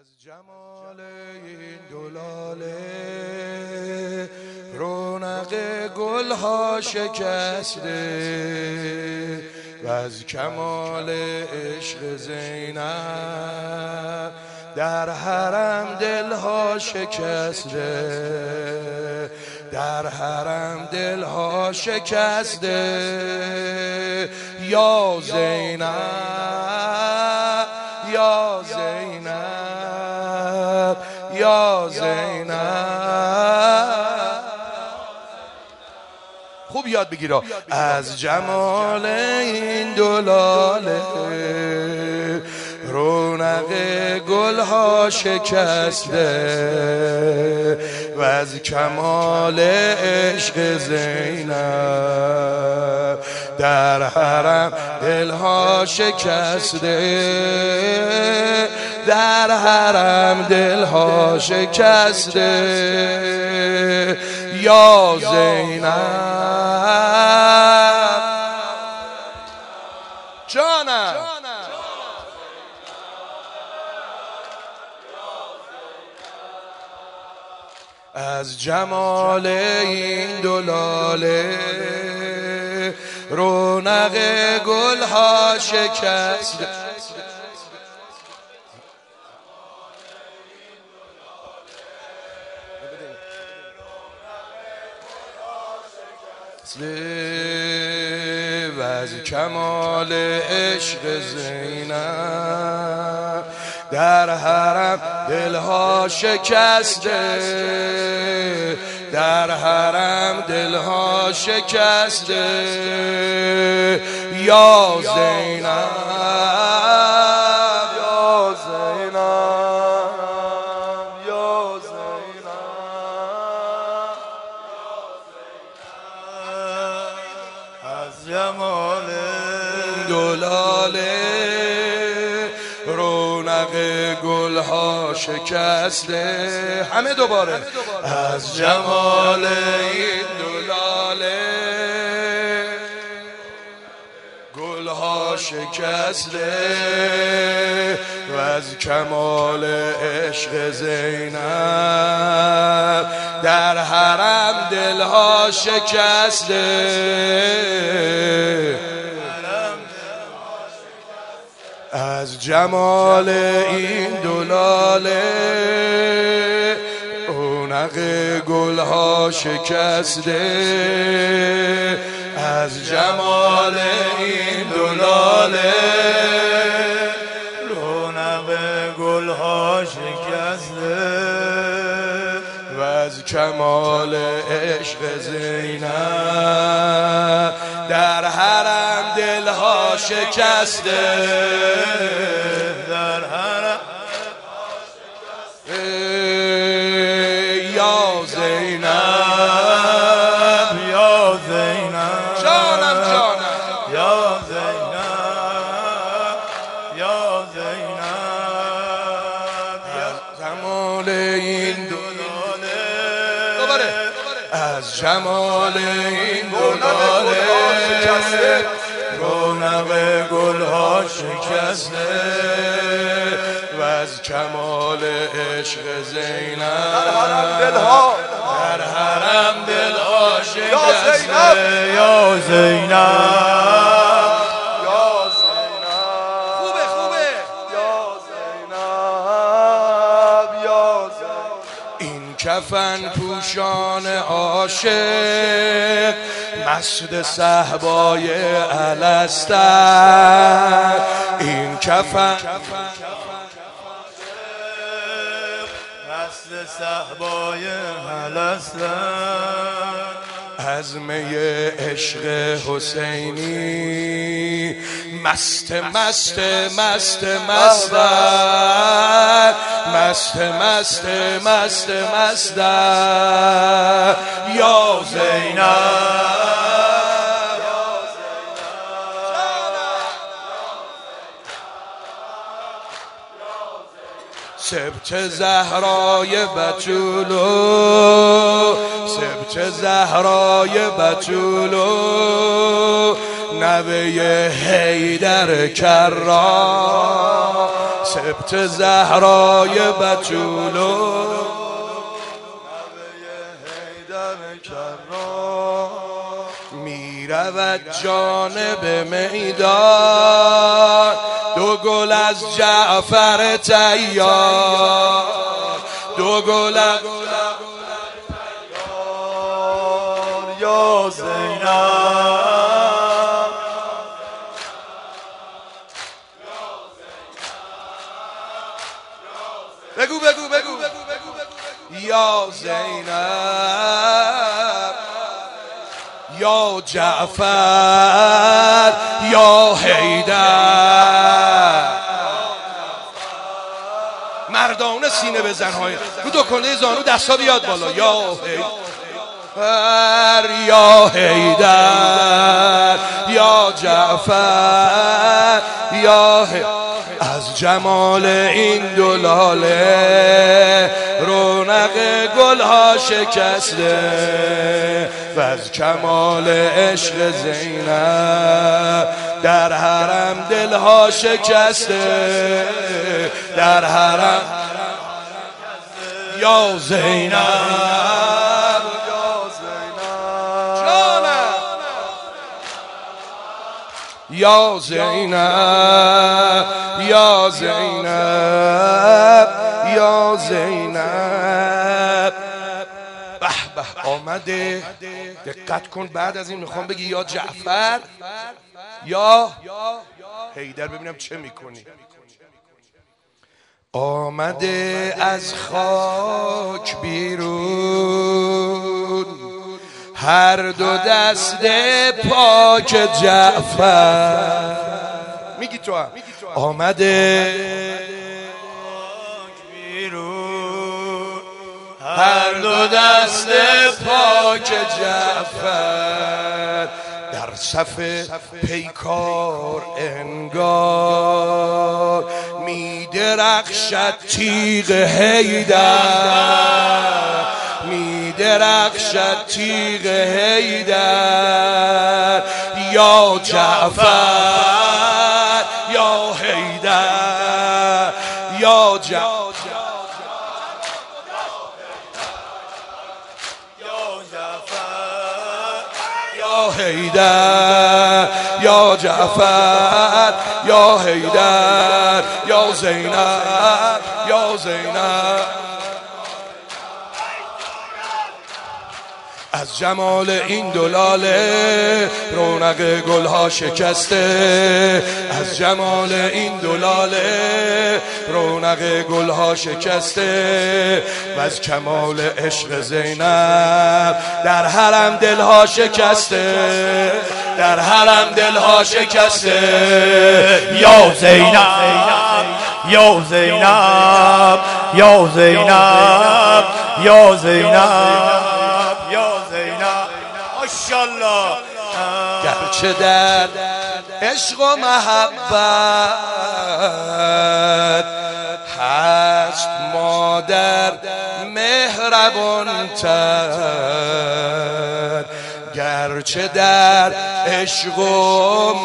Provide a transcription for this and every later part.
از جمال این دولاله رونق گلها شکسته و از کمال عشق زینب در حرم دلها شکسته، در حرم دلها شکسته. یا زینب یا زینب یا زینب. خوب یاد بگیرا. از جمال این دولاله رونق گلها شکسته و از کمال عشق زینب در حرم دلها شکسته، در حرم دلها شکسته. یا زینب جانم از جمال این دولاله رونق گلها شکسته. و از کمال عشق زینب در حرم دلها شکسته، در حرم دلها شکسته. یا زینب یا زینب یا زینب از جمال دولاله رونق گلها شکسته. همه دوباره. از جمال این دولاله گلها شکسته و از کمال عشق زینب در حرم دلها شکسته. از جمال این دولاله رونق گلها شکسته، از جمال این دولاله رونق گلها شکسته و از کمال عشق زینب در حرم دلها شکسته، در حرم یا زینب یا زینب جانم جانم یا زینب یا زینب. از جمال این دولاله دوباره. از جمال این دولاله رونق گلها شکسته و از کمال عشق زینب در حرم دلها شکسته. یا زینب یا زینب خوبه خوبه یا زینب یا زینب. این کفن پوشان عاشق مسجد صحبای الستر. این کفن مسجد صحبای الستر از می عشق حسینی مست مست مست مست مست مست مست مست. یا زینب سبت زهرای بتولو، سبت زهرای بتولو، نوه حیدر کرام سبت زهرای بتولو میرود جانب میدان دو گل از جعفر تیار دو گل از یا زینب بگو یا زینب یا جعفر یا حیدر مردانه سینه بزن های رو دو کنده زانو دستا بیاد بالا یا حیدر یا حیدر یا جعفر یا حیدر از جمال این دو لاله رونق گلها شکسته و از کمال عشق زینب در حرم دلها شکسته در حرم یا زینب یا زینب یا زینب یا زینب به به آمده دقت کن بعد از این میخوام بگی یا جعفر یا حیدر ببینم چه میکنی آمده از خاک بیرون هر دو دست پاک جعفر میگی تو هم آمده بیرون هر دو دست پاک جعفر در صف پیکار انگار میدرخشد تیغ حیدر میدرخشد تیغ حیدر یا جعفر یا حیدر یا جعفر یا حیدر یا جعفر یا حیدر یا زینب یا زینب از جمال این دو لاله رونق گلها شکسته از جمال این دو لاله رونق گلها شکسته و از کمال عشق زینب در حرم دلها شکسته در حرم دلها شکسته یا زینب یا زینب یا زینب یا زینب ماشاءالله گرچه در عشق و محبت هست مادر مهربان تر گرچه در عشق و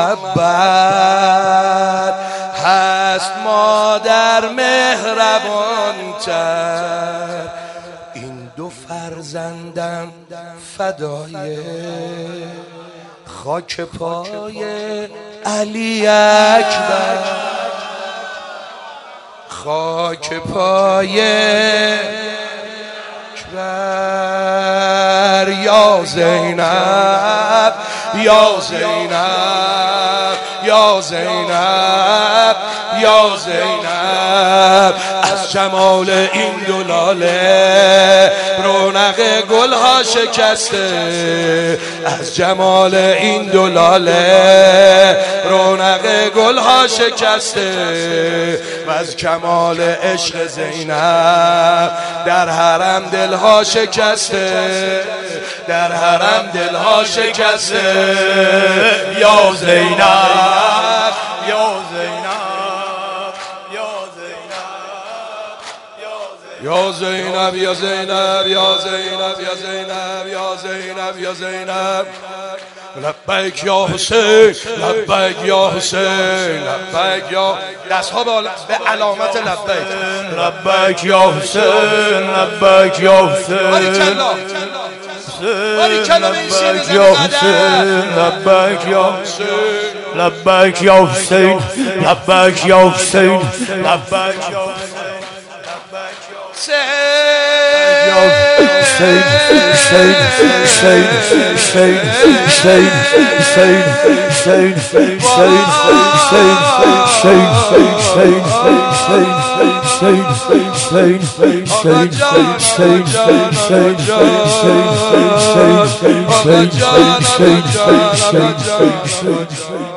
محبت هست مادر مهربان تر این دو فرزندم فدای خاک پای علی اکبر خاک پای اکبر یا زینب یا زینب یا زینب یا زینب از جمال این دو لاله رونق گلها شکسته از جمال این دو لاله رونق گلها شکسته و از کمال عشق زینب در حرم دلها شکسته در حرم دلها شکسته یا زینب یا زینب یا زینب یا زینب یا زینب یا زینب یا زینب یا زینب لبیک یا حسین لبیک یا حسین لبیک یا دستها به علامت لبیک لبیک یا حسین لبیک یا حسین لبیک یا حسین لبیک یا حسین لبیک یا حسین لبیک یا حسین لبیک یا حسین